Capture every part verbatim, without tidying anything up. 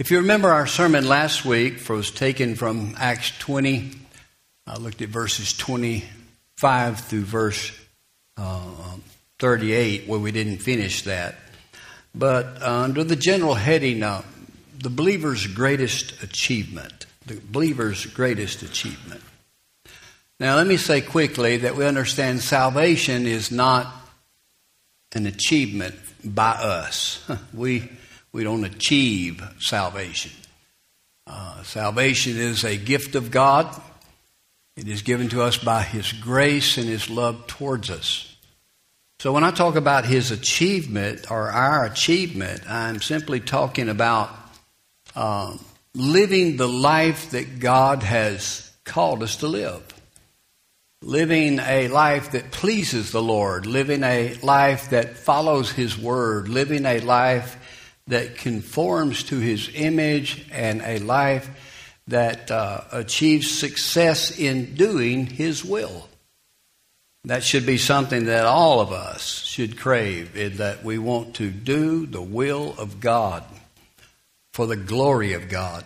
If you remember our sermon last week was taken from Acts twenty. I looked at verses twenty-five through verse uh, thirty-eight, where we didn't finish that. But uh, under the general heading, uh, the believer's greatest achievement. The believer's greatest achievement. Now, let me say quickly that we understand salvation is not an achievement by us. We we don't achieve salvation. Uh, salvation is a gift of God. It is given to us by His grace and His love towards us. So when I talk about His achievement or our achievement, I'm simply talking about uh, living the life that God has called us to live. Living a life that pleases the Lord. Living a life that follows His word. Living a life that conforms to His image, and a life that uh, achieves success in doing His will. That should be something that all of us should crave, is that we want to do the will of God for the glory of God.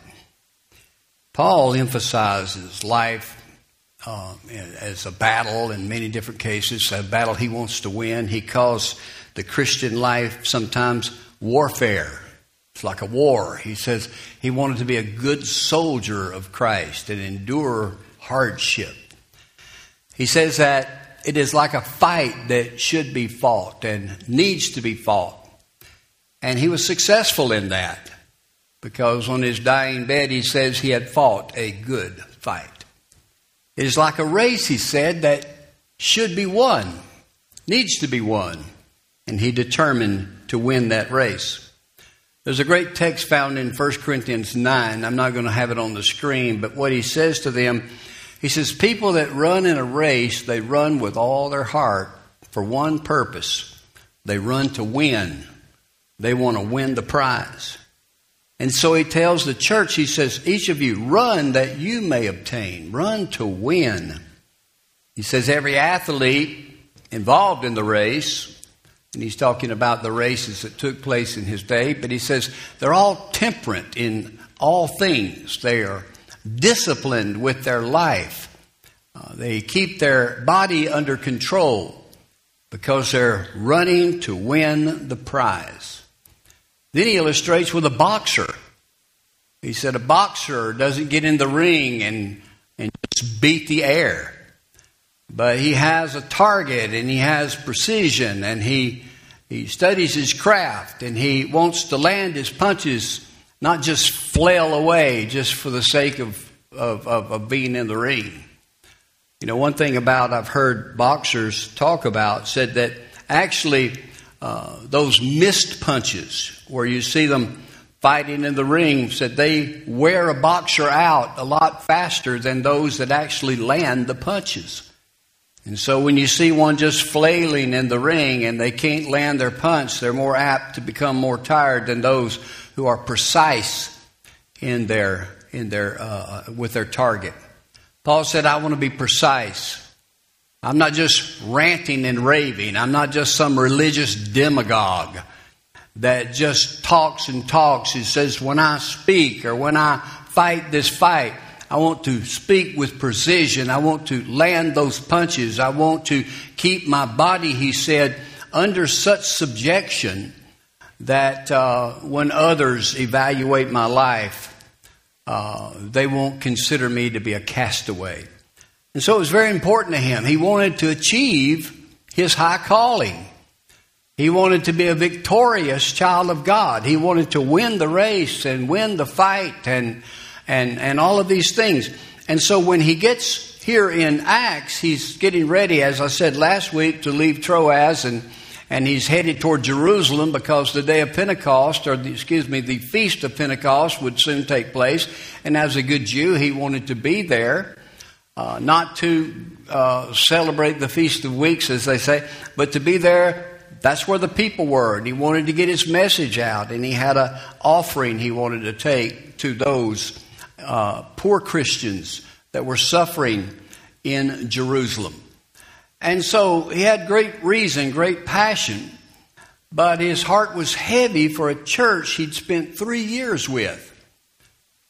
Paul emphasizes life uh, as a battle in many different cases, a battle he wants to win. He calls the Christian life sometimes warfare. It's like a war. He says he wanted to be a good soldier of Christ and endure hardship. He says that it is like a fight that should be fought and needs to be fought. And he was successful in that, because on his dying bed he says he had fought a good fight. It is like a race, he said, that should be won, needs to be won. And he determined to win that race. There's a great text found in First Corinthians nine. I'm not going to have it on the screen, but what he says to them, he says, people that run in a race, they run with all their heart for one purpose. They run to win. They want to win the prize. And so he tells the church, he says, each of you run that you may obtain. Run to win. He says every athlete involved in the race, and he's talking about the races that took place in his day, but he says they're all temperate in all things. They are disciplined with their life. Uh, they keep their body under control because they're running to win the prize. Then he illustrates with a boxer. He said a boxer doesn't get in the ring and, and just beat the air. But he has a target, and he has precision, and he he studies his craft, and he wants to land his punches, not just flail away just for the sake of, of, of, of being in the ring. You know, one thing about I've heard boxers talk about, said that actually uh, those missed punches where you see them fighting in the ring, said they wear a boxer out a lot faster than those that actually land the punches. And so when you see one just flailing in the ring and they can't land their punch, they're more apt to become more tired than those who are precise in their in their uh, with their target. Paul said, I want to be precise. I'm not just ranting and raving. I'm not just some religious demagogue that just talks and talks. He says, when I speak or when I fight this fight, I want to speak with precision. I want to land those punches. I want to keep my body, he said, under such subjection that uh, when others evaluate my life, uh, they won't consider me to be a castaway. And so it was very important to him. He wanted to achieve his high calling. He wanted to be a victorious child of God. He wanted to win the race and win the fight and And and all of these things. And so when he gets here in Acts, he's getting ready, as I said last week, to leave Troas, and and he's headed toward Jerusalem because the day of Pentecost, or the, excuse me, the feast of Pentecost would soon take place. And as a good Jew, he wanted to be there, uh, not to uh, celebrate the Feast of Weeks, as they say, but to be there. That's where the people were, and he wanted to get his message out, and he had an offering he wanted to take to those Uh, poor Christians that were suffering in Jerusalem. And so he had great reason, great passion, but his heart was heavy for a church he'd spent three years with.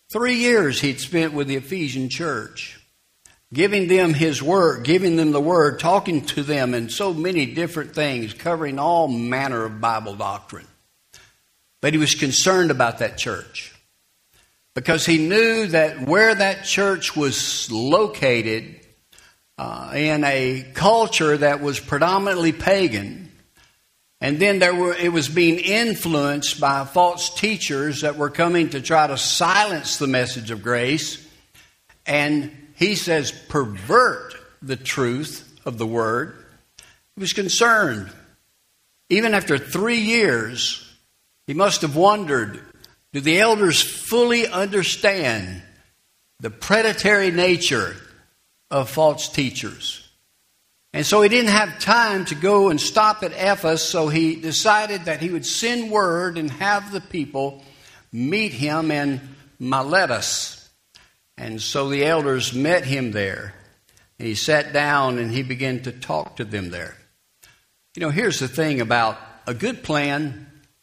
Three years he'd spent with the Ephesian church, giving them his word, giving them the word, talking to them in so many different things, covering all manner of Bible doctrine. But he was concerned about that church because he knew that where that church was located uh, in a culture that was predominantly pagan, and then there were it was being influenced by false teachers that were coming to try to silence the message of grace, and he says pervert the truth of the word. He was concerned. Even after three years, he must have wondered, do the elders fully understand the predatory nature of false teachers? And so he didn't have time to go and stop at Ephesus, so he decided that he would send word and have the people meet him in Miletus. And so the elders met him there. And he sat down and he began to talk to them there. You know, here's the thing about a good plan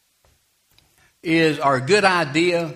is, or a good idea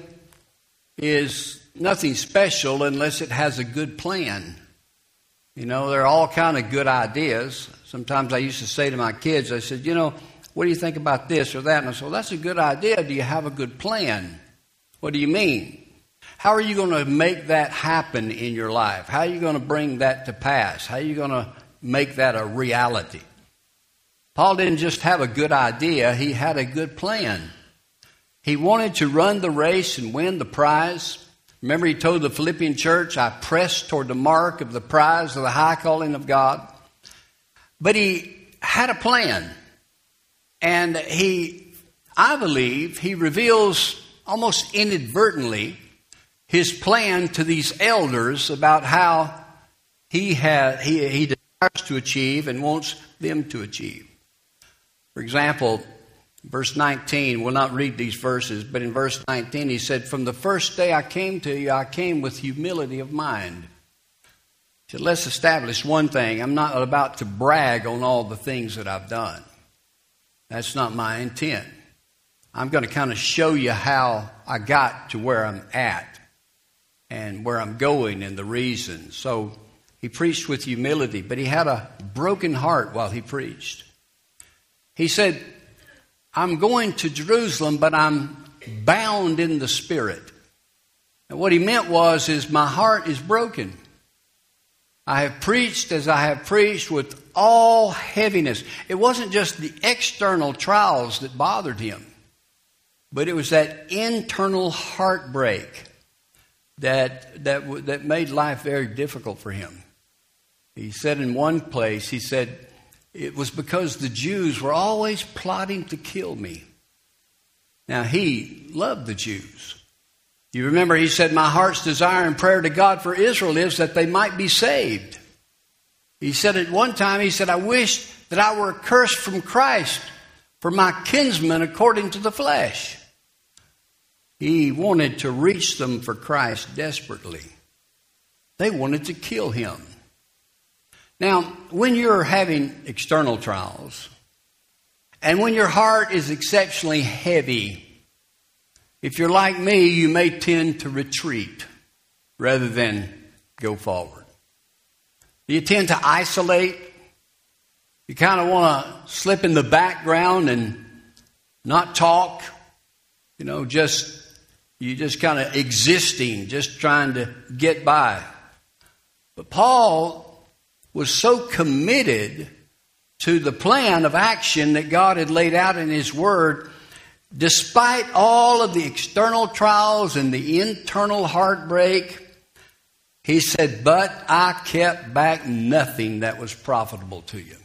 is nothing special unless it has a good plan. You know, there are all kind of good ideas. Sometimes I used to say to my kids, I said, you know, what do you think about this or that? And I said, well, that's a good idea. Do you have a good plan? What do you mean? How are you going to make that happen in your life? How are you going to bring that to pass? How are you going to make that a reality? Paul didn't just have a good idea. He had a good plan. He wanted to run the race and win the prize. Remember, he told the Philippian church, I press toward the mark of the prize of the high calling of God. But he had a plan. And he, I believe, he reveals almost inadvertently his plan to these elders about how he, had, he, he desires to achieve and wants them to achieve. For example, verse nineteen, we'll not read these verses, but in verse nineteen he said, from the first day I came to you, I came with humility of mind. He said, let's establish one thing. I'm not about to brag on all the things that I've done. That's not my intent. I'm going to kind of show you how I got to where I'm at and where I'm going and the reason. So he preached with humility, but he had a broken heart while he preached. He said, I'm going to Jerusalem, but I'm bound in the Spirit. And what he meant was, is my heart is broken. I have preached as I have preached with all heaviness. It wasn't just the external trials that bothered him, but it was that internal heartbreak that that that made life very difficult for him. He said in one place, he said, it was because the Jews were always plotting to kill me. Now, he loved the Jews. You remember he said, my heart's desire and prayer to God for Israel is that they might be saved. He said at one time, he said, I wish that I were accursed from Christ for my kinsmen according to the flesh. He wanted to reach them for Christ desperately. They wanted to kill him. Now, when you're having external trials, and when your heart is exceptionally heavy, if you're like me, you may tend to retreat rather than go forward. You tend to isolate. You kind of want to slip in the background and not talk. You know, just you just kind of existing, just trying to get by. But Paul was so committed to the plan of action that God had laid out in His Word, despite all of the external trials and the internal heartbreak, he said, but I kept back nothing that was profitable to you.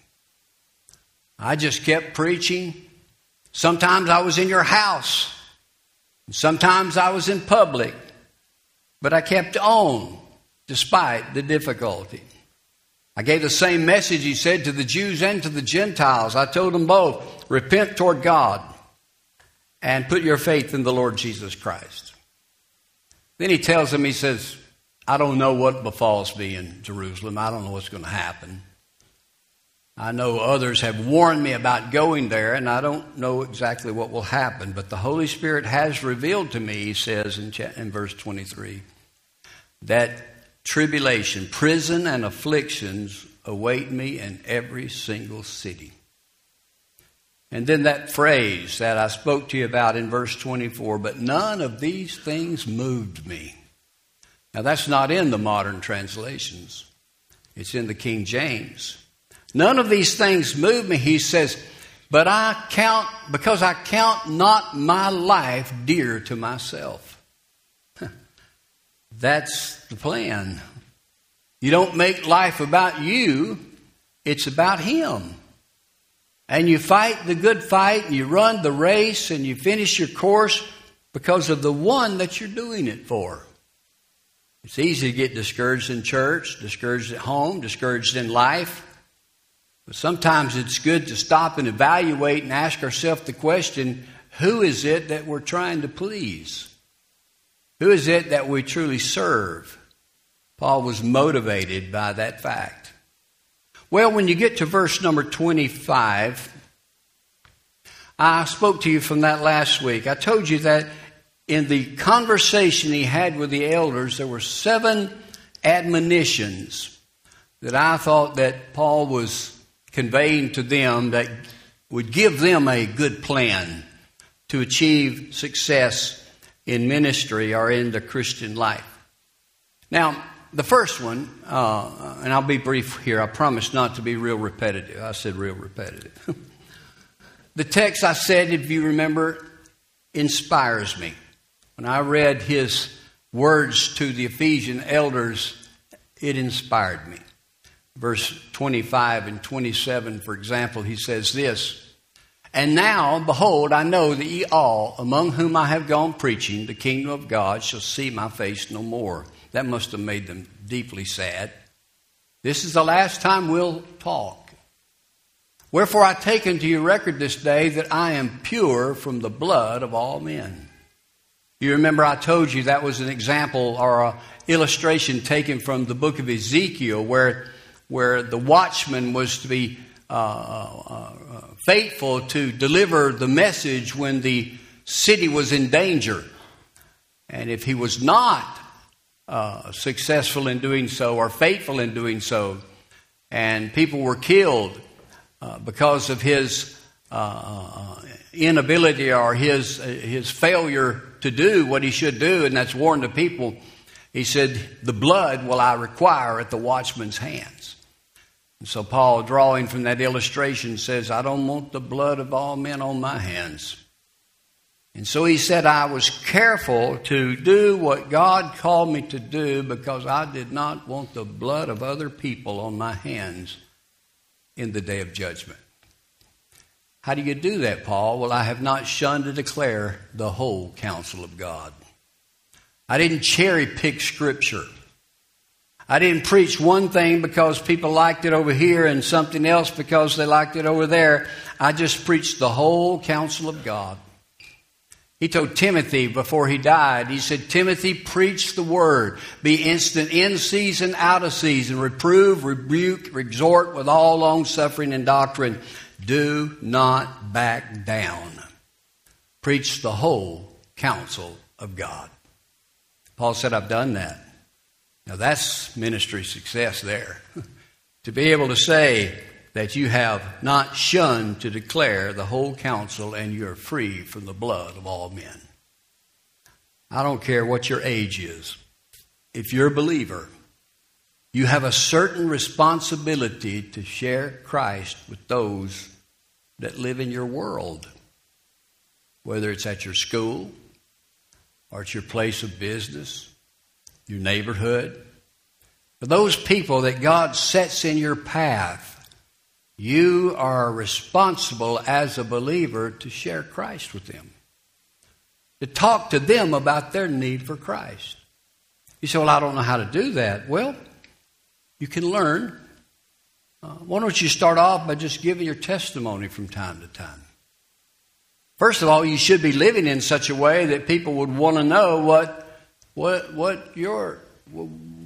I just kept preaching. Sometimes I was in your house. Sometimes I was in public. But I kept on despite the difficulty. I gave the same message, he said, to the Jews and to the Gentiles. I told them both, repent toward God and put your faith in the Lord Jesus Christ. Then he tells them, he says, I don't know what befalls me in Jerusalem. I don't know what's going to happen. I know others have warned me about going there, and I don't know exactly what will happen. But the Holy Spirit has revealed to me, he says in, in verse twenty-three, that tribulation, prison, and afflictions await me in every single city. And then that phrase that I spoke to you about in verse twenty-four, but none of these things moved me. Now that's not in the modern translations. It's in the King James. None of these things move me, he says, but I count, because I count not my life dear to myself. That's the plan. You don't make life about you, it's about Him. And you fight the good fight, and you run the race, and you finish your course because of the one that you're doing it for. It's easy to get discouraged in church, discouraged at home, discouraged in life. But sometimes it's good to stop and evaluate and ask ourselves the question, who is it that we're trying to please? Who is it that we truly serve? Paul was motivated by that fact. Well, when you get to verse number twenty-five, I spoke to you from that last week. I told you that in the conversation he had with the elders, there were seven admonitions that I thought that Paul was conveying to them that would give them a good plan to achieve success in ministry or in the Christian life. Now, the first one, uh, and I'll be brief here. I promise not to be real repetitive. I said real repetitive. The text, I said, if you remember, inspires me. When I read his words to the Ephesian elders, it inspired me. Verse twenty-five and twenty-seven, for example, he says this, and now, behold, I know that ye all, among whom I have gone preaching, the kingdom of God shall see my face no more. That must have made them deeply sad. This is the last time we'll talk. Wherefore I take unto your record this day that I am pure from the blood of all men. You remember I told you that was an example or an illustration taken from the book of Ezekiel where, where the watchman was to be uh, uh, faithful to deliver the message when the city was in danger. And if he was not Uh, successful in doing so or faithful in doing so, and people were killed uh, because of his uh, inability or his uh, his failure to do what he should do, and that's warn the people. He said, the blood will I require at the watchman's hands. And so Paul, drawing from that illustration, says, I don't want the blood of all men on my hands. And so he said, I was careful to do what God called me to do because I did not want the blood of other people on my hands in the day of judgment. How do you do that, Paul? Well, I have not shunned to declare the whole counsel of God. I didn't cherry pick Scripture. I didn't preach one thing because people liked it over here and something else because they liked it over there. I just preached the whole counsel of God. He told Timothy before he died, he said, Timothy, preach the word. Be instant in season, out of season. Reprove, rebuke, exhort with all long-suffering and doctrine. Do not back down. Preach the whole counsel of God. Paul said, I've done that. Now that's ministry success there. To be able to say that you have not shunned to declare the whole counsel and you're free from the blood of all men. I don't care what your age is. If you're a believer, you have a certain responsibility to share Christ with those that live in your world. Whether it's at your school or at your place of business, your neighborhood. For those people that God sets in your path, you are responsible as a believer to share Christ with them. To talk to them about their need for Christ. You say, well, I don't know how to do that. Well, you can learn. Uh, why don't you start off by just giving your testimony from time to time? First of all, you should be living in such a way that people would want to know what, what, what your,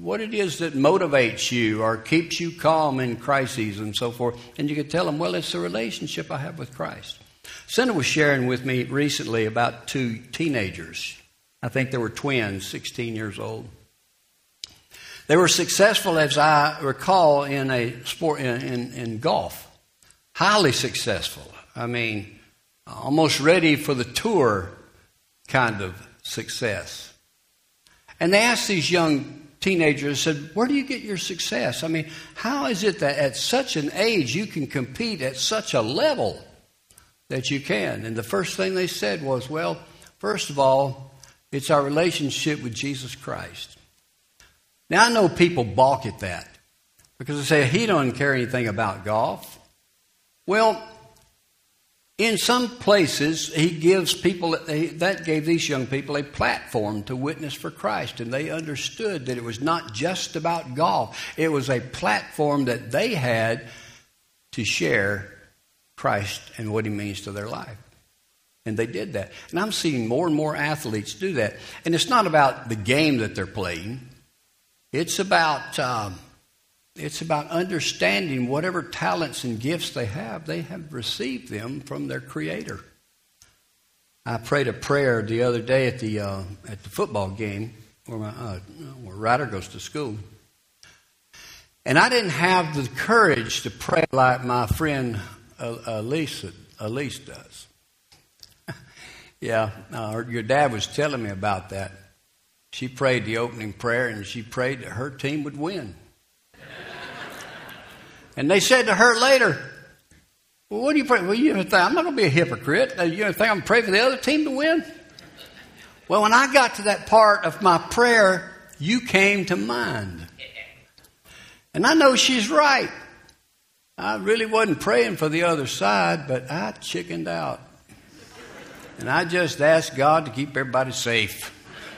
what it is that motivates you or keeps you calm in crises and so forth. And you can tell them, well, it's the relationship I have with Christ. Senator was sharing with me recently about two teenagers. I think they were twins, sixteen years old. They were successful, as I recall, in a sport in, in, in golf. Highly successful. I mean, almost ready for the tour kind of success. And they asked these young teenagers, said, where do you get your success? I mean, how is it that at such an age you can compete at such a level that you can? And the first thing they said was, well, first of all, it's our relationship with Jesus Christ. Now, I know people balk at that because they say, he doesn't care anything about golf. Well, in some places, he gives people, that gave these young people a platform to witness for Christ. And they understood that it was not just about golf. It was a platform that they had to share Christ and what he means to their life. And they did that. And I'm seeing more and more athletes do that. And it's not about the game that they're playing. It's about um, it's about understanding whatever talents and gifts they have. They have received them from their Creator. I prayed a prayer the other day at the uh, at the football game where my uh, where Ryder goes to school, and I didn't have the courage to pray like my friend uh, Elise Elise does. yeah, uh, your dad was telling me about that. She prayed the opening prayer, and she prayed that her team would win. And they said to her later, well, what do you pray? Well, you think, I'm not going to be a hypocrite. You think I'm going to pray for the other team to win? Well, when I got to that part of my prayer, you came to mind. And I know she's right. I really wasn't praying for the other side, but I chickened out. And I just asked God to keep everybody safe.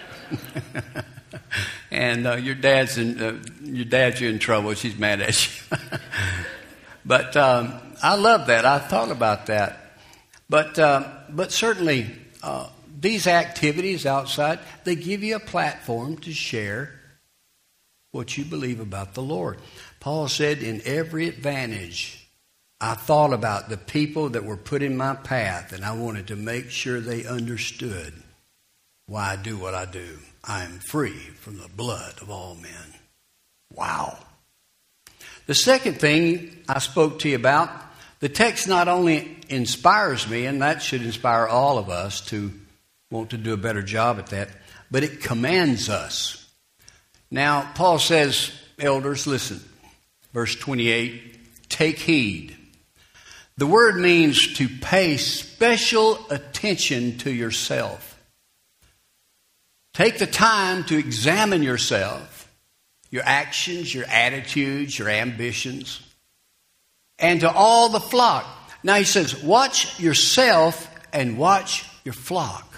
and uh, your dad's in uh, your dad's in trouble. She's mad at you. But um, I love that. I thought about that. But uh, but certainly uh, these activities outside, they give you a platform to share what you believe about the Lord. Paul said, in every advantage, I thought about the people that were put in my path, and I wanted to make sure they understood why I do what I do. I am free from the blood of all men. Wow. The second thing I spoke to you about, the text not only inspires me, and that should inspire all of us to want to do a better job at that, but it commands us. Now, Paul says, elders, listen, verse twenty-eight, take heed. The word means to pay special attention to yourself. Take the time to examine yourself, your actions, your attitudes, your ambitions, and to all the flock. Now he says, watch yourself and watch your flock.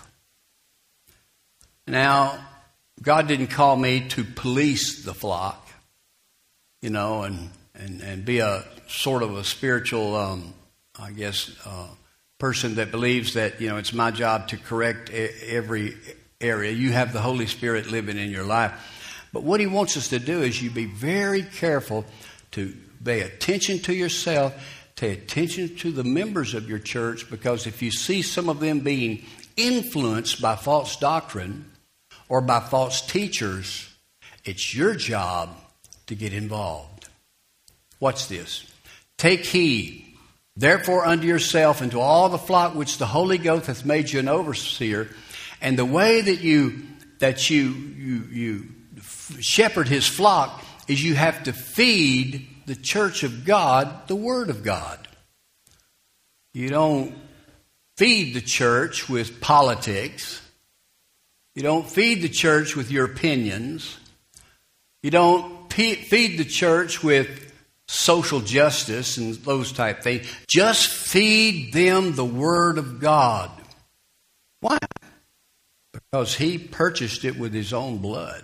Now, God didn't call me to police the flock, you know, and, and, and be a sort of a spiritual, um, I guess, uh, person that believes that, you know, it's my job to correct every area. You have the Holy Spirit living in your life. But what he wants us to do is you be very careful to pay attention to yourself, pay attention to the members of your church, because if you see some of them being influenced by false doctrine or by false teachers, it's your job to get involved. Watch this. Take heed, therefore, unto yourself and to all the flock which the Holy Ghost hath made you an overseer. And the way that you that you you you shepherd his flock is you have to feed the church of God the Word of God. You don't feed the church with politics. You don't feed the church with your opinions. You don't pe- feed the church with social justice and those type things. Just feed them the Word of God. Why? Because he purchased it with his own blood.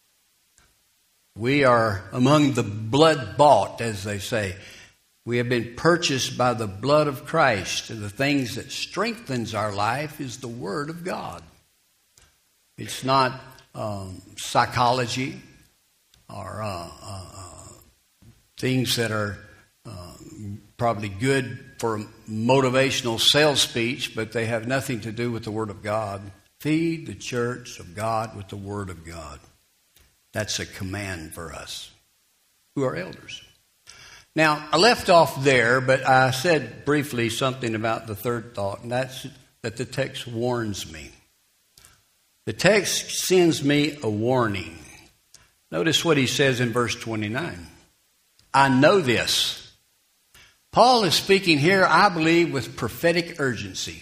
We are among the blood bought, as they say. We have been purchased by the blood of Christ. And the things that strengthens our life is the Word of God. It's not um, psychology are uh, uh, things that are uh, probably good for motivational sales speech, but they have nothing to do with the Word of God. Feed the church of God with the Word of God. That's a command for us who are elders. Now, I left off there, but I said briefly something about the third thought, and that's that the text warns me. The text sends me a warning. Notice what he says in verse twenty-nine. I know this. Paul is speaking here, I believe, with prophetic urgency.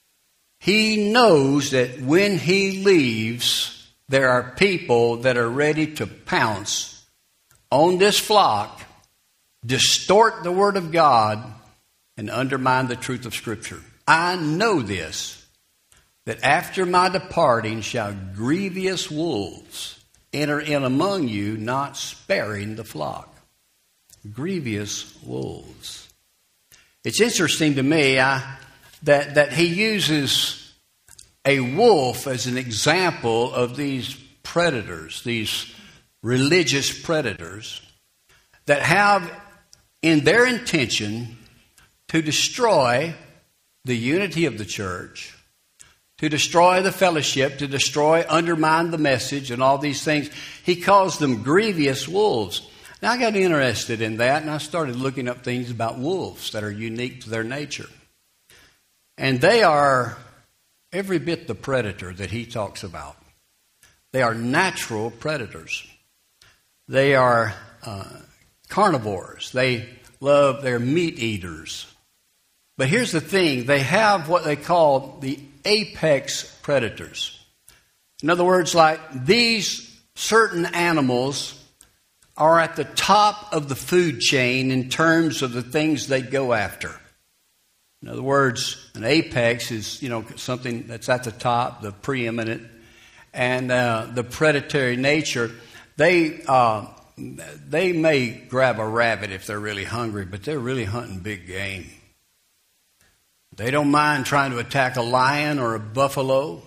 He knows that when he leaves, there are people that are ready to pounce on this flock, distort the Word of God, and undermine the truth of Scripture. I know this, that after my departing shall grievous wolves enter in among you, not sparing the flock. Grievous wolves. It's interesting to me I, that, that he uses a wolf as an example of these predators, these religious predators that have in their intention to destroy the unity of the church, to destroy the fellowship, to destroy, undermine the message and all these things. He calls them grievous wolves. Now, I got interested in that, and I started looking up things about wolves that are unique to their nature. And they are every bit the predator that he talks about. They are natural predators. They are uh, carnivores. They love, they're meat eaters. But here's the thing, they have what they call the apex predators. In other words, like these certain animals are at the top of the food chain in terms of the things they go after. In other words, an apex is, you know, something that's at the top, the preeminent, and uh, the predatory nature. They uh, they may grab a rabbit if they're really hungry, but they're really hunting big game. They don't mind trying to attack a lion or a buffalo.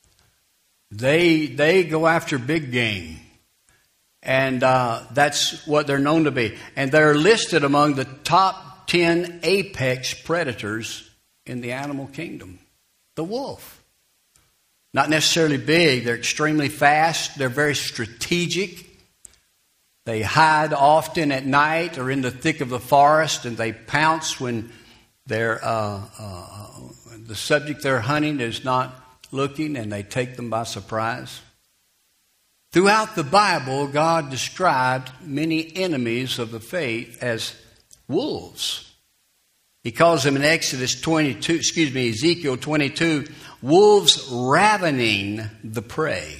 They they go after big game. And uh, that's what they're known to be. And they're listed among the top ten apex predators in the animal kingdom. The wolf. Not necessarily big. They're extremely fast. They're very strategic. They hide often at night or in the thick of the forest, and they pounce when they're, uh, uh, the subject they're hunting is not looking, and they take them by surprise. Throughout the Bible, God described many enemies of the faith as wolves. He calls them in Exodus twenty-two, excuse me, Ezekiel twenty-two, wolves ravening the prey.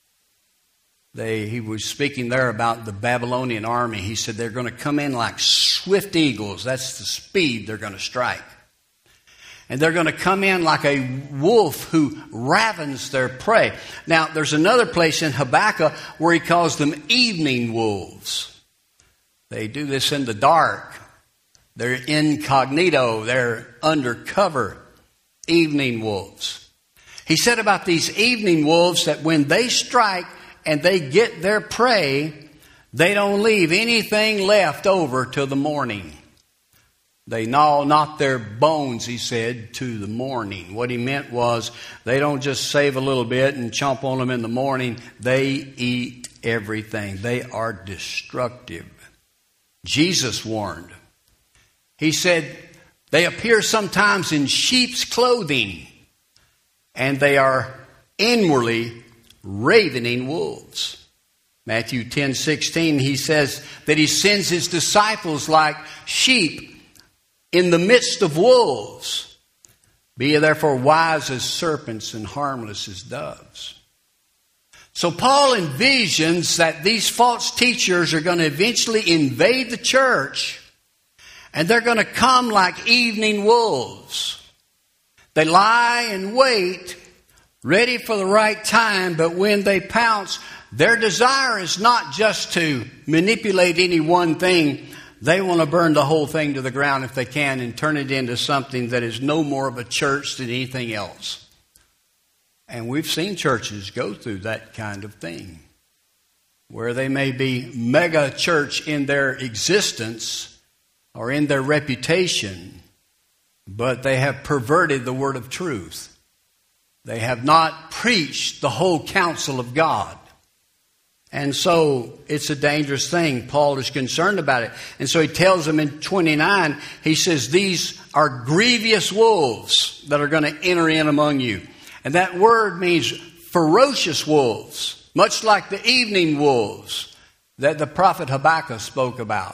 They, he was speaking there about the Babylonian army. He said they're going to come in like swift eagles. That's the speed they're going to strike. And they're going to come in like a wolf who ravens their prey. Now, there's another place in Habakkuk where he calls them evening wolves. They do this in the dark. They're incognito. They're undercover evening wolves. He said about these evening wolves that when they strike and they get their prey, they don't leave anything left over till the morning. They gnaw not their bones, he said, to the morning. What he meant was they don't just save a little bit and chomp on them in the morning. They eat everything. They are destructive. Jesus warned. He said they appear sometimes in sheep's clothing, and they are inwardly ravening wolves. Matthew ten sixteen, he says that he sends his disciples like sheep in the midst of wolves. Be ye therefore wise as serpents and harmless as doves. So Paul envisions that these false teachers are going to eventually invade the church, and they're going to come like evening wolves. They lie and wait, ready for the right time, but when they pounce, their desire is not just to manipulate any one thing. They want to burn the whole thing to the ground if they can and turn it into something that is no more of a church than anything else. And we've seen churches go through that kind of thing. where they may be mega church in their existence or in their reputation, but they have perverted the word of truth. They have not preached the whole counsel of God. And so it's a dangerous thing. Paul is concerned about it. And so he tells them in twenty-nine, he says, these are grievous wolves that are going to enter in among you. And that word means ferocious wolves, much like the evening wolves that the prophet Habakkuk spoke about.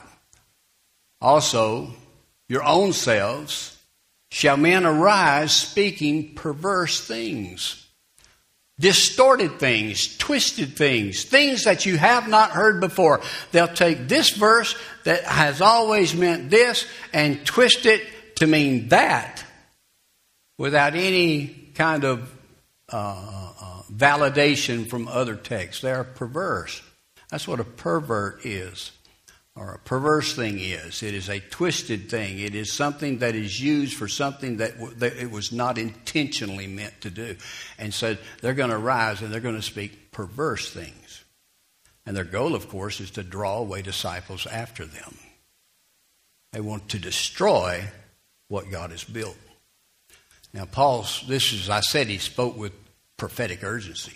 Also, your own selves shall men arise speaking perverse things. Distorted things, twisted things, things that you have not heard before. They'll take this verse that has always meant this and twist it to mean that without any kind of uh, uh, validation from other texts. They are perverse. That's what a pervert is, or a perverse thing is. It is a twisted thing. It is something that is used for something that, w- that it was not intentionally meant to do. And so they're going to rise and they're going to speak perverse things. And their goal, of course, is to draw away disciples after them. They want to destroy what God has built. Now, Paul's, this is, I said, he spoke with prophetic urgency.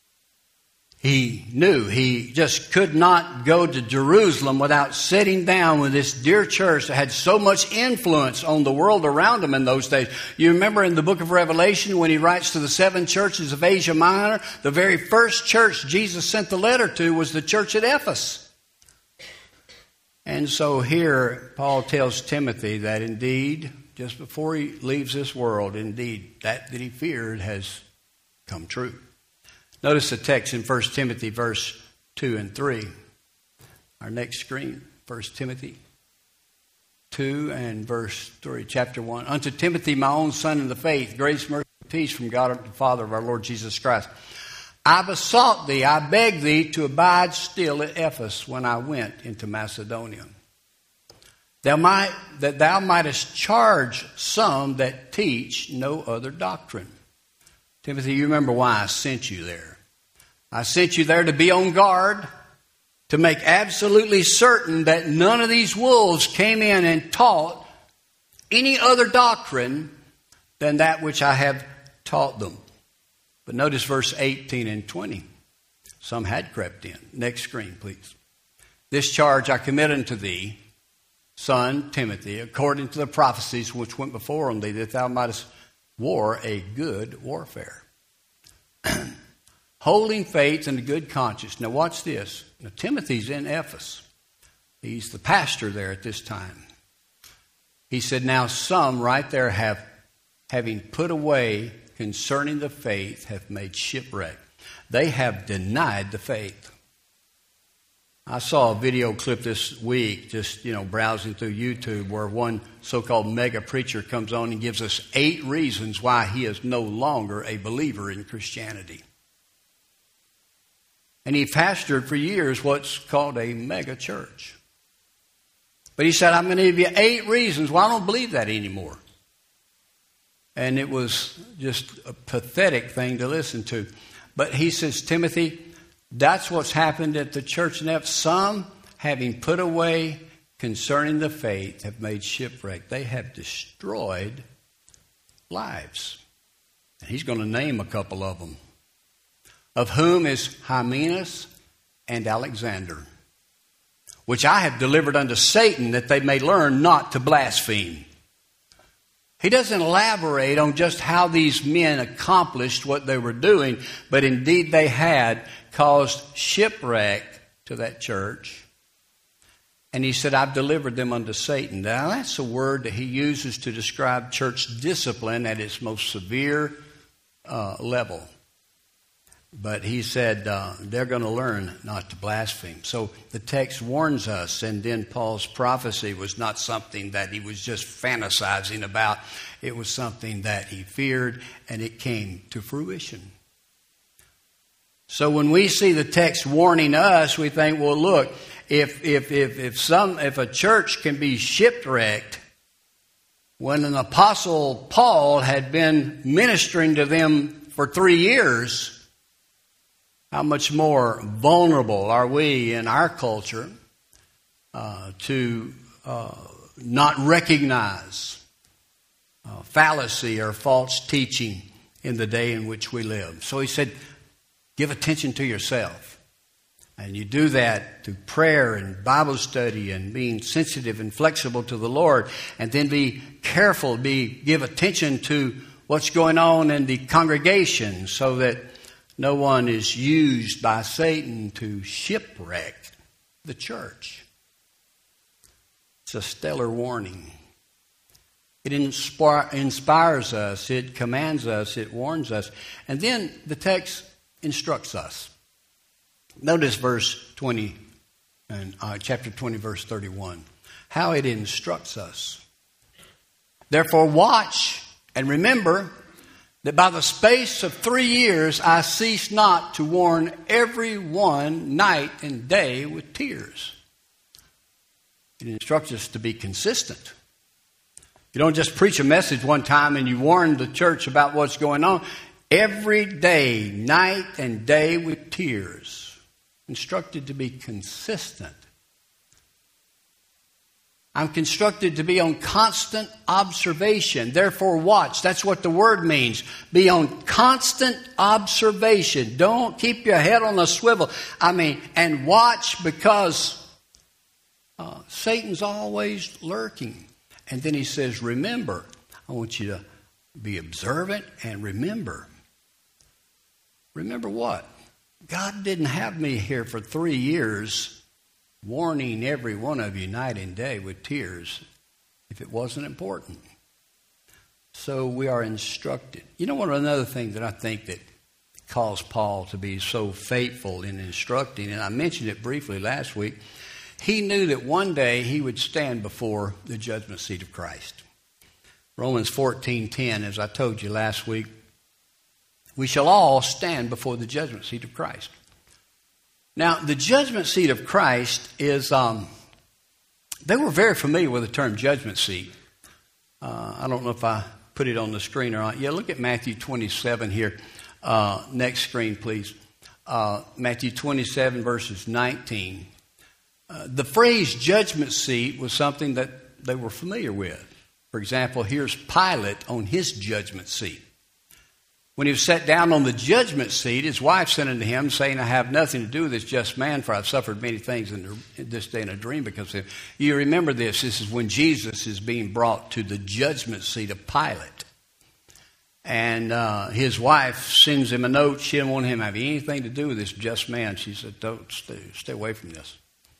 He knew he just could not go to Jerusalem without sitting down with this dear church that had so much influence on the world around him in those days. You remember in the book of Revelation when he writes to the seven churches of Asia Minor, the very first church Jesus sent the letter to was the church at Ephesus. And so here Paul tells Timothy that indeed, just before he leaves this world, indeed, that that he feared has come true. Notice the text in First Timothy verse two and three. Our next screen, First Timothy two and verse three, chapter one. Unto Timothy, my own son in the faith, grace, mercy, and peace from God the Father of our Lord Jesus Christ. I besought thee, I begged thee to abide still at Ephesus when I went into Macedonia. Thou might, that thou mightest charge some that teach no other doctrine. Timothy, you remember why I sent you there. I sent you there to be on guard, to make absolutely certain that none of these wolves came in and taught any other doctrine than that which I have taught them. But notice verse eighteen and twenty. Some had crept in. Next screen, please. This charge I commit unto thee, son Timothy, according to the prophecies which went before on thee, that thou mightest war a good warfare, holding faith and a good conscience. Now watch this. Now Timothy's in Ephesus. He's the pastor there at this time. He said, now some right there have, having put away concerning the faith, have made shipwreck. They have denied the faith. I saw a video clip this week, just, you know, browsing through YouTube, where one so-called mega preacher comes on and gives us eight reasons why he is no longer a believer in Christianity. And he pastored for years what's called a mega church. But he said, I'm going to give you eight reasons why I don't believe that anymore. And it was just a pathetic thing to listen to. But he says, Timothy, that's what's happened at the church in Ephesus. Some, having put away concerning the faith, have made shipwreck. They have destroyed lives. And he's going to name a couple of them. Of whom is Hymenaeus and Alexander, which I have delivered unto Satan, that they may learn not to blaspheme. He doesn't elaborate on just how these men accomplished what they were doing, but indeed they had caused shipwreck to that church. And he said, I've delivered them unto Satan. Now that's a word that he uses to describe church discipline at its most severe uh, level. But he said uh, they're going to learn not to blaspheme. So the text warns us, and then Paul's prophecy was not something that he was just fantasizing about. It was something that he feared, and it came to fruition. So when we see the text warning us, we think, well, look, if if if if some if a church can be shipwrecked, when an apostle Paul had been ministering to them for three years, How much more vulnerable are we in our culture uh, to uh, not recognize uh, fallacy or false teaching in the day in which we live? So he said, give attention to yourself. And you do that through prayer and Bible study and being sensitive and flexible to the Lord. And then be careful, be give attention to what's going on in the congregation so that no one is used by Satan to shipwreck the church. It's a stellar warning. It inspire, inspires us, it commands us, it warns us. And then the text instructs us. Notice verse twenty, and uh, chapter twenty, verse thirty-one. How it instructs us. Therefore watch and remember that by the space of three years I cease not to warn every one night and day with tears. It instructs us to be consistent. You don't just preach a message one time and you warn the church about what's going on. Every day, night and day with tears. Instructed to be consistent. I'm constructed to be on constant observation. Therefore, watch. That's what the word means. Be on constant observation. Don't keep your head on a swivel. I mean, and watch because uh, Satan's always lurking. And then he says, remember. I want you to be observant and remember. Remember what? God didn't have me here for three years warning every one of you night and day with tears if it wasn't important. So we are instructed. You know what, another thing that I think that caused Paul to be so faithful in instructing, and I mentioned it briefly last week, he knew that one day he would stand before the judgment seat of Christ. Romans fourteen ten, as I told you last week, we shall all stand before the judgment seat of Christ. Now, the judgment seat of Christ is, um, they were very familiar with the term judgment seat. Uh, I don't know if I put it on the screen or not. Yeah, look at Matthew twenty-seven here. Uh, next screen, please. Uh, Matthew twenty-seven, verses nineteen. Uh, the phrase judgment seat was something that they were familiar with. For example, here's Pilate on his judgment seat. When he was set down on the judgment seat, his wife sent unto him, saying, I have nothing to do with this just man, for I've suffered many things in, the, in this day in a dream because of him. You remember this. This is when Jesus is being brought to the judgment seat of Pilate. And uh, his wife sends him a note. She didn't want him to have anything to do with this just man. She said, don't stay, stay away from this.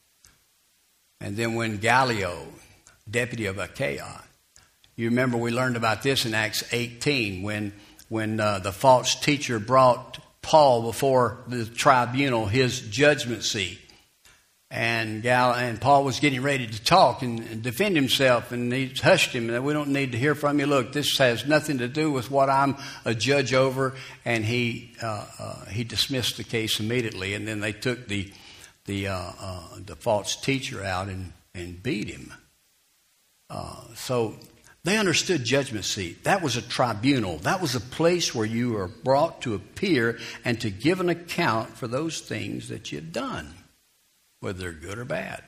And then when Gallio, deputy of Achaia, you remember we learned about this in Acts eighteen when when uh, the false teacher brought Paul before the tribunal, his judgment seat. And Gal- and Paul was getting ready to talk and, and defend himself, and he hushed him, and we don't need to hear from you. Look, this has nothing to do with what I'm a judge over. And he uh, uh, he dismissed the case immediately, and then they took the the uh, uh, the false teacher out and, and beat him. Uh, so they understood judgment seat. That was a tribunal. That was a place where you were brought to appear and to give an account for those things that you'd done, whether they're good or bad.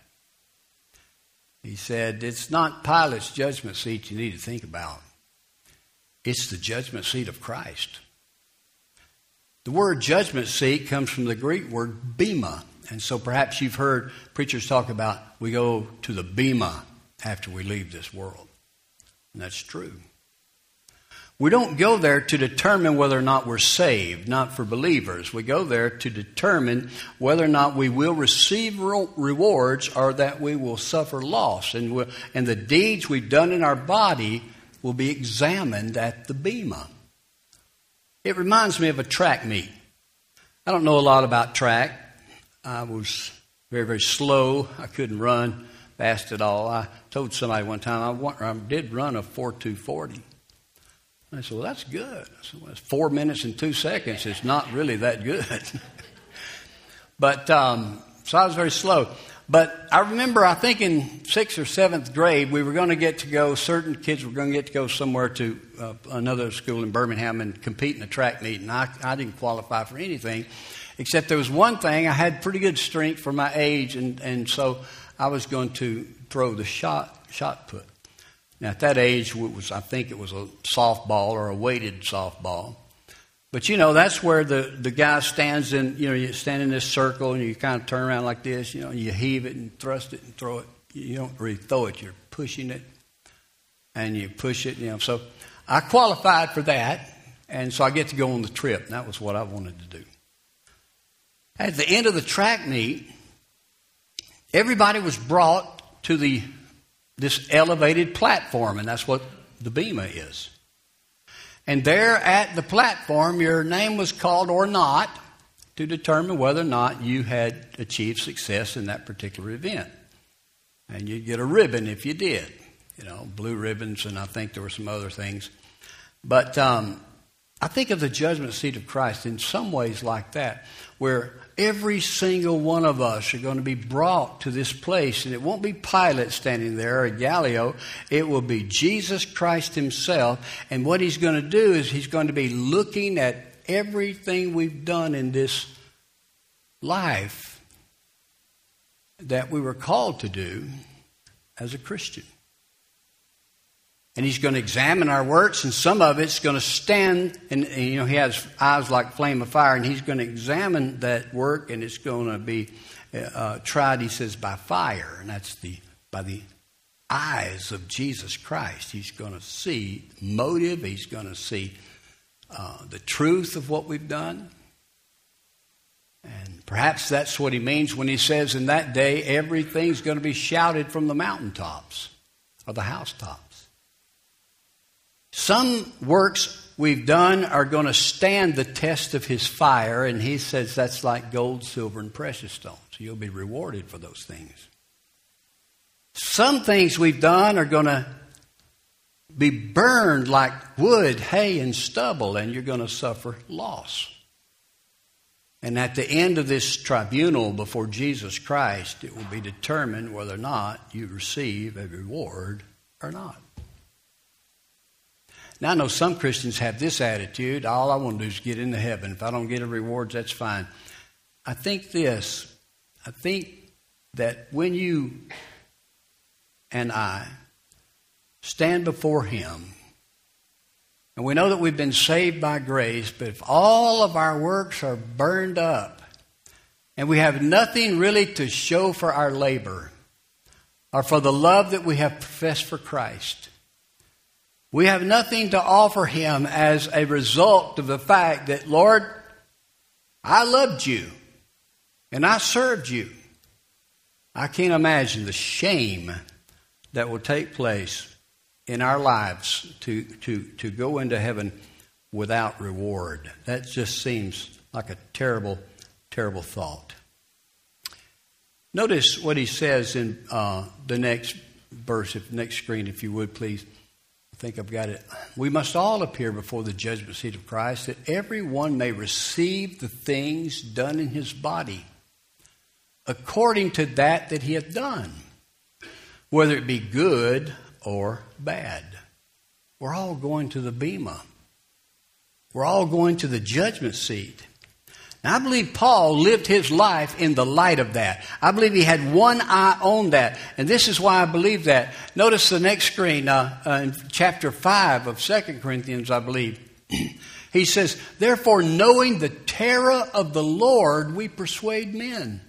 He said, it's not Pilate's judgment seat you need to think about. It's the judgment seat of Christ. The word judgment seat comes from the Greek word bema. And so perhaps you've heard preachers talk about we go to the bema after we leave this world. And that's true. We don't go there to determine whether or not we're saved, not for believers. We go there to determine whether or not we will receive rewards or that we will suffer loss. And, we'll, and the deeds we've done in our body will be examined at the bema. It reminds me of a track meet. I don't know a lot about track. I was very, very slow. I couldn't run fast at all. I told somebody one time I, want, I did run a four two forty. I said, well, that's good. I said, well, it's four minutes and two seconds. It's not really that good. but um, so I was very slow. But I remember, I think in sixth or seventh grade, we were going to get to go, certain kids were going to get to go somewhere to uh, another school in Birmingham and compete in a track meet. And I, I didn't qualify for anything Except there was one thing, I had pretty good strength for my age, and, and so I was going to throw the shot shot put. Now, at that age, it was I think it was a softball or a weighted softball. But, you know, that's where the, the guy stands in, you know, you stand in this circle and you kind of turn around like this, you know, and you heave it and thrust it and throw it. You don't really throw it, you're pushing it and you push it, you know. So I qualified for that, and so I get to go on the trip, and that was what I wanted to do. At the end of the track meet, everybody was brought to the this elevated platform, and that's what the bema is. And there at the platform, your name was called or not to determine whether or not you had achieved success in that particular event. And you'd get a ribbon if you did, you know, blue ribbons, and I think there were some other things. But um, I think of the judgment seat of Christ in some ways like that, where every single one of us are going to be brought to this place, and it won't be Pilate standing there or Gallio. It will be Jesus Christ himself, and what he's going to do is he's going to be looking at everything we've done in this life that we were called to do as a Christian. And he's going to examine our works, and some of it's going to stand, and, and you know, he has eyes like flame of fire, and he's going to examine that work, and it's going to be uh, tried, he says, by fire, and that's the by the eyes of Jesus Christ. He's going to see motive, he's going to see uh, the truth of what we've done. And perhaps that's what he means when he says in that day, everything's going to be shouted from the mountaintops or the housetops. Some works we've done are going to stand the test of his fire, and he says that's like gold, silver, and precious stones. You'll be rewarded for those things. Some things we've done are going to be burned like wood, hay, and stubble, and you're going to suffer loss. And at the end of this tribunal before Jesus Christ, it will be determined whether or not you receive a reward or not. Now, I know some Christians have this attitude, all I want to do is get into heaven. If I don't get a reward, that's fine. I think this, I think that when you and I stand before him, and we know that we've been saved by grace, but if all of our works are burned up, and we have nothing really to show for our labor, or for the love that we have professed for Christ, we have nothing to offer him as a result of the fact that, Lord, I loved you and I served you. I can't imagine the shame that will take place in our lives to, to, to go into heaven without reward. That just seems like a terrible, terrible thought. Notice what he says in uh, the next verse, if next screen, if you would, please. I think I've got it. We must all appear before the judgment seat of Christ, that everyone may receive the things done in his body according to that that he hath done, whether it be good or bad. We're all going to the bema. We're all going to the judgment seat. Now, I believe Paul lived his life in the light of that. I believe he had one eye on that. And this is why I believe that. Notice the next screen, uh, uh, in chapter five of Second Corinthians, I believe. He says, therefore, knowing the terror of the Lord, we persuade men.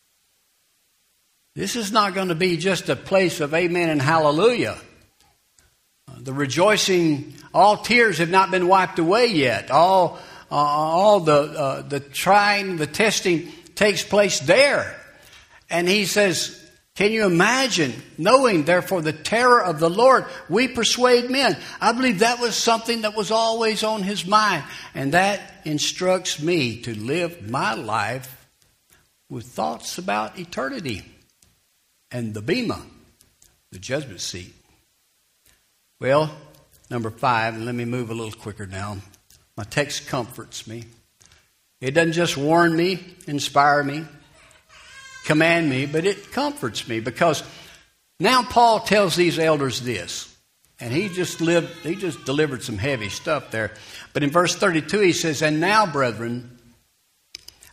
This is not going to be just a place of amen and hallelujah. Uh, the rejoicing, all tears have not been wiped away yet. All Uh, all the uh, the trying, the testing takes place there. And he says, can you imagine, knowing therefore the terror of the Lord, we persuade men. I believe that was something that was always on his mind. And that instructs me to live my life with thoughts about eternity and the bema, the judgment seat. Well, number five, and let me move a little quicker now. My text comforts me. It doesn't just warn me, inspire me, command me, but it comforts me, because now Paul tells these elders this, and he just lived, he just delivered some heavy stuff there. But in verse thirty-two he says, and now, brethren,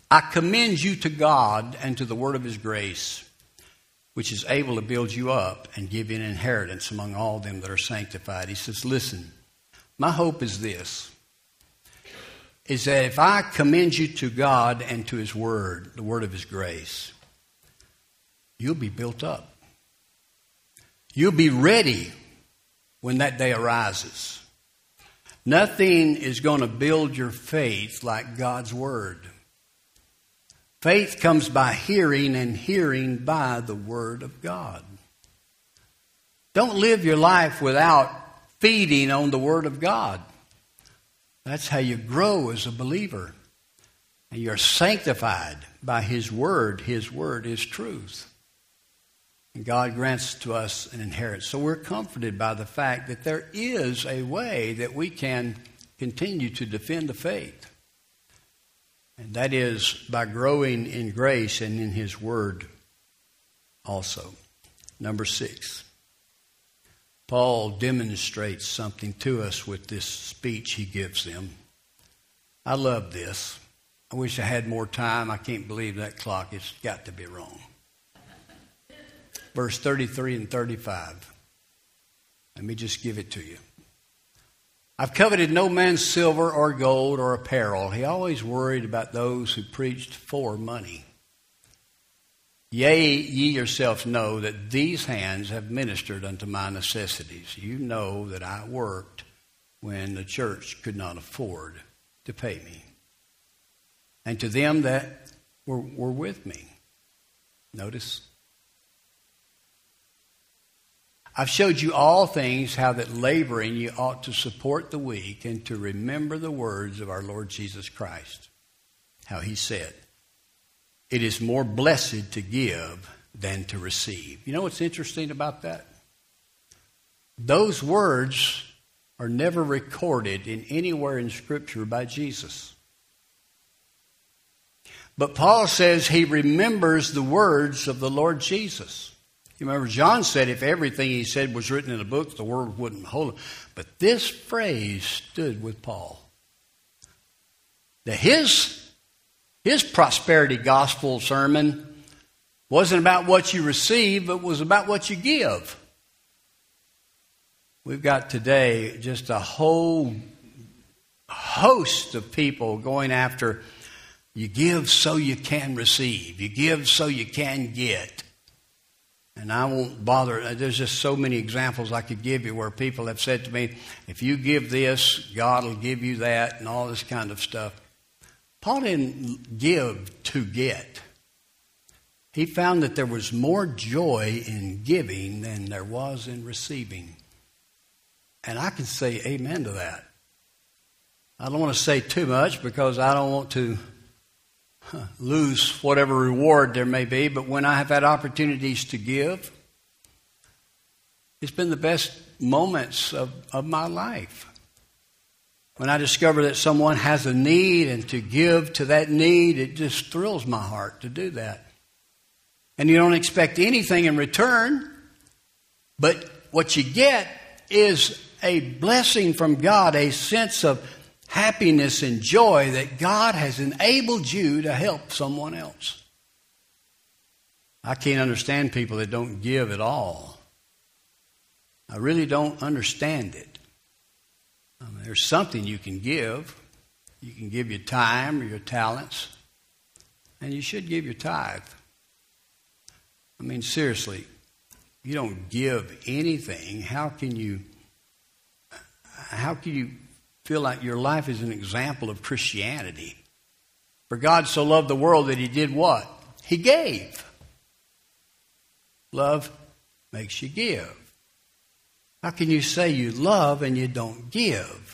I commend you to God and to the word of his grace, which is able to build you up and give you an inheritance among all them that are sanctified. He says, listen, my hope is this, is that if I commend you to God and to his word, the word of his grace, you'll be built up. You'll be ready when that day arises. Nothing is going to build your faith like God's word. Faith comes by hearing, and hearing by the word of God. Don't live your life without feeding on the word of God. That's how you grow as a believer. And you're sanctified by his word. His word is truth. And God grants to us an inheritance. So we're comforted by the fact that there is a way that we can continue to defend the faith. And that is by growing in grace and in his word also. Number six. Paul demonstrates something to us with this speech he gives them. I love this. I wish I had more time. I can't believe that clock. It's got to be wrong. Verse thirty-three and thirty-five. Let me just give it to you. I've coveted no man's silver or gold or apparel. He always worried about those who preached for money. Yea, ye yourselves know that these hands have ministered unto my necessities. You know that I worked when the church could not afford to pay me. And to them that were, were with me. Notice. I've showed you all things, how that laboring you ought to support the weak and to remember the words of our Lord Jesus Christ. How he said, it is more blessed to give than to receive. You know what's interesting about that? Those words are never recorded in anywhere in Scripture by Jesus. But Paul says he remembers the words of the Lord Jesus. You remember John said if everything he said was written in a book, the world wouldn't hold it. But this phrase stood with Paul. That his, his prosperity gospel sermon wasn't about what you receive, but was about what you give. We've got today just a whole host of people going after you give so you can receive. You give so you can get. And I won't bother. There's just so many examples I could give you where people have said to me, if you give this, God will give you that, and all this kind of stuff. Paul didn't give to get. He found that there was more joy in giving than there was in receiving. And I can say amen to that. I don't want to say too much because I don't want to lose whatever reward there may be, but when I have had opportunities to give, it's been the best moments of, of my life. When I discover that someone has a need and to give to that need, it just thrills my heart to do that. And you don't expect anything in return, but what you get is a blessing from God, a sense of happiness and joy that God has enabled you to help someone else. I can't understand people that don't give at all. I really don't understand it. I mean, there's something you can give. You can give your time or your talents, and you should give your tithe. I mean, seriously, you don't give anything. How can you, how can you feel like your life is an example of Christianity? For God so loved the world that he did what? He gave. Love makes you give. How can you say you love and you don't give?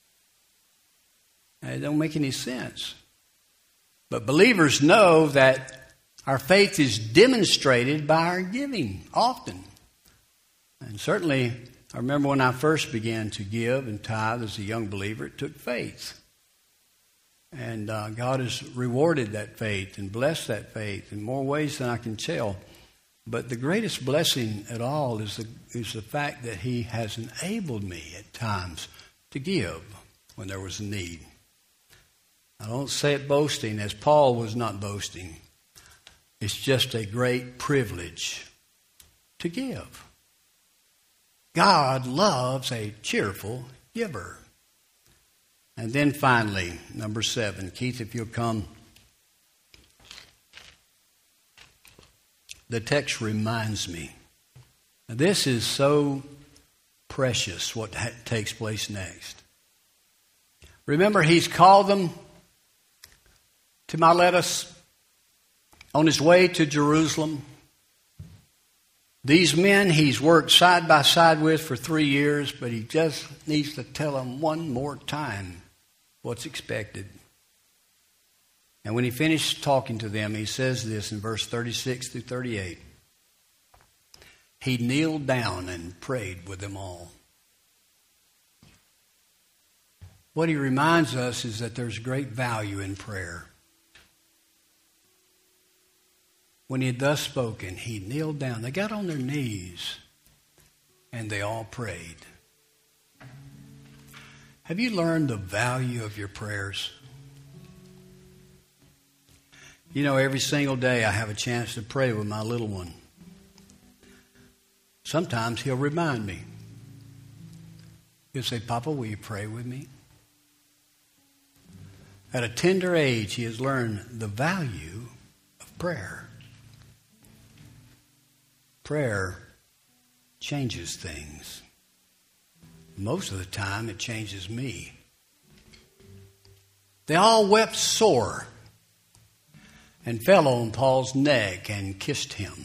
It don't make any sense. But believers know that our faith is demonstrated by our giving often. And certainly, I remember when I first began to give and tithe as a young believer, it took faith. And uh, God has rewarded that faith and blessed that faith in more ways than I can tell. But the greatest blessing at all is the, is the fact that he has enabled me at times to give when there was a need. I don't say it boasting, as Paul was not boasting. It's just a great privilege to give. God loves a cheerful giver. And then finally, number seven. Keith, if you'll come. The text reminds me. Now, this is so precious, what ha- takes place next. Remember, he's called them to Miletus on his way to Jerusalem. These men he's worked side by side with for three years, but he just needs to tell them one more time what's expected. And when he finished talking to them, he says this in verse thirty-six through thirty-eight. He kneeled down and prayed with them all. What he reminds us is that there's great value in prayer. When he had thus spoken, he kneeled down. They got on their knees and they all prayed. Have you learned the value of your prayers? You know, every single day I have a chance to pray with my little one. Sometimes he'll remind me. He'll say, Papa, will you pray with me? At a tender age, he has learned the value of prayer. Prayer changes things. Most of the time, it changes me. They all wept sore and fell on Paul's neck and kissed him.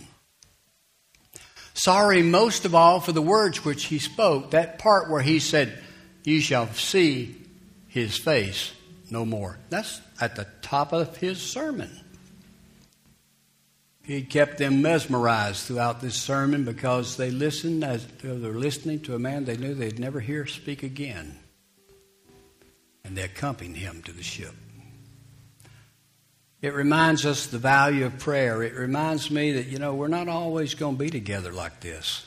Sorry most of all for the words which he spoke, that part where he said, "You shall see his face no more." That's at the top of his sermon. He kept them mesmerized throughout this sermon because they listened as they were listening to a man they knew they'd never hear speak again. And they accompanied him to the ship. It reminds us the value of prayer. It reminds me that, you know, we're not always going to be together like this.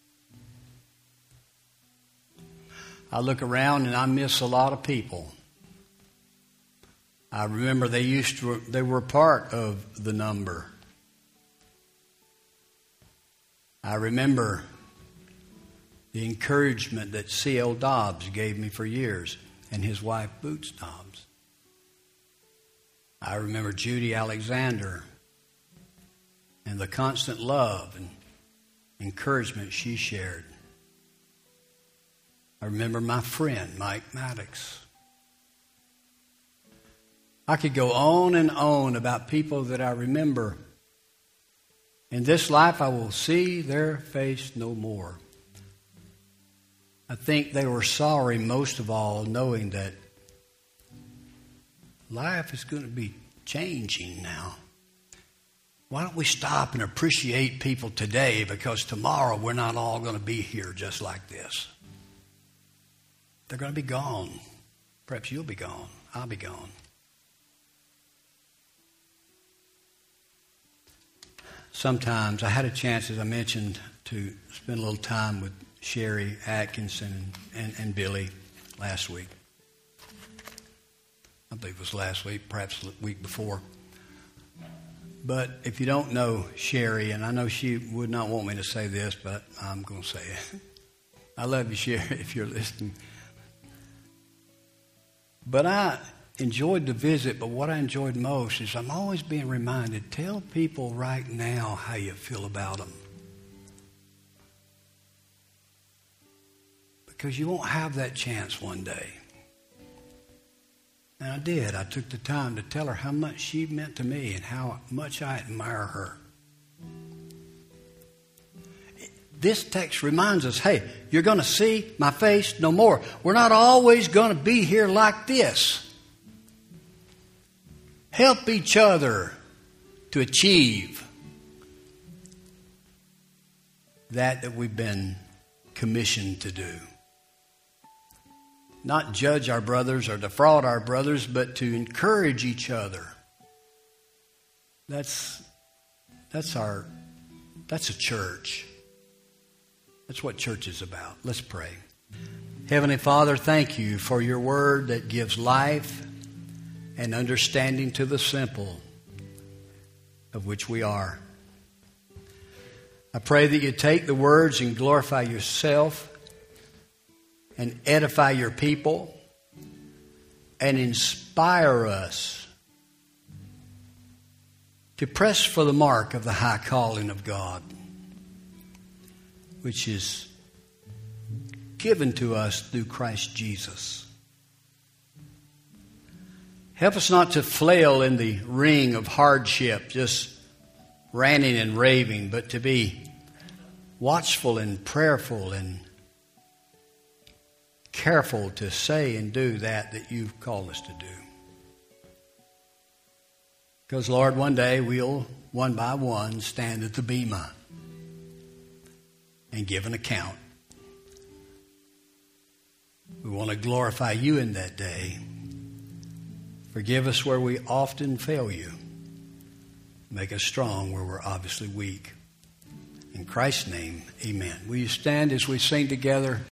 I look around and I miss a lot of people. I remember they used to, they were part of the number. I remember the encouragement that C L Dobbs gave me for years, and his wife Boots Dobbs. I remember Judy Alexander and the constant love and encouragement she shared. I remember my friend Mike Maddox. I could go on and on about people that I remember. In this life, I will see their face no more. I think they were sorry most of all, knowing that life is going to be changing now. Why don't we stop and appreciate people today, because tomorrow we're not all going to be here just like this. They're going to be gone. Perhaps you'll be gone. I'll be gone. Sometimes I had a chance, as I mentioned, to spend a little time with Sherry Atkinson and, and, and Billy last week. I believe it was last week, perhaps the week before. But if you don't know Sherry, and I know she would not want me to say this, but I'm going to say it. I love you, Sherry, if you're listening. But I enjoyed the visit, but what I enjoyed most is I'm always being reminded, tell people right now how you feel about them. Because you won't have that chance one day. And I did. I took the time to tell her how much she meant to me and how much I admire her. This text reminds us, hey, you're going to see my face no more. We're not always going to be here like this. Help each other to achieve that that we've been commissioned to do. Not judge our brothers or defraud our brothers, but to encourage each other. That's that's our that's a church. That's what church is about. Let's pray. Heavenly Father, thank you for your word that gives life. and understanding to the simple, of which we are. I pray that you take the words and glorify yourself and edify your people and inspire us to press for the mark of the high calling of God, which is given to us through Christ Jesus. Help us not to flail in the ring of hardship, just ranting and raving, but to be watchful and prayerful and careful to say and do that that you've called us to do. Because, Lord, one day we'll, one by one, stand at the bema and give an account. We want to glorify you in that day. Forgive us where we often fail you. Make us strong where we're obviously weak. In Christ's name, amen. Will you stand as we sing together?